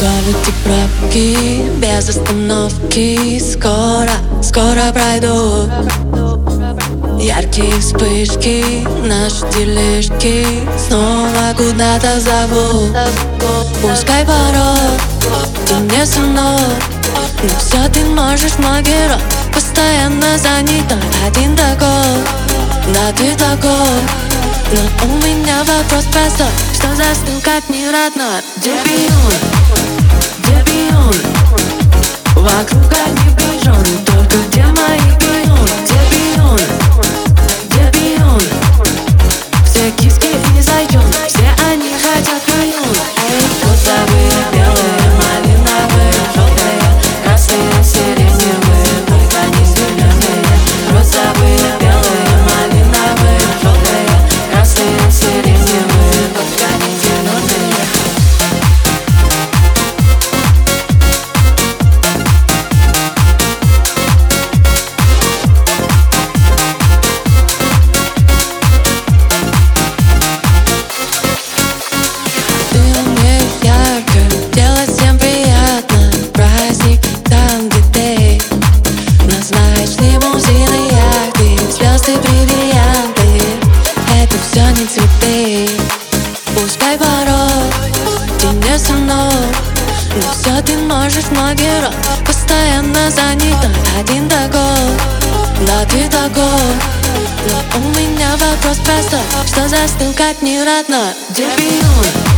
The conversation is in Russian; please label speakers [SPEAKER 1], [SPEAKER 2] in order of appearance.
[SPEAKER 1] Скажете пробки без остановки. Скоро пройдут яркие вспышки. Наши тележки снова куда-то зовут. Пускай порой ты не со мной, но все ты можешь, мой герой. Постоянно занятой, один такой, да ты такой. Но у меня вопрос простой: что застыл как неродной? Где пион? Где пион? Вокруг одни пижоны, только где мои пионы? Где пион? Где пион? Все киски и зайчонки, все они хотят пион. Эй, розовые, белые, малиновые, желтые, красные, сиреневые, только не зеленые. Розовые, белые, малиновые, желтые, красные, сиреневые, только не зеленые. Ты умеешь ярко делать всем приятно. Праздник там, где ты. Называешь лимузины, яхты, звезды, бриллианты. Это все не цветы. Пускай порой ты не со мной, но все ты можешь, мой герой. Постоянно занятой, один такой, да ты такой. Но у меня вопрос простой: что застыл как неродной? Где пион?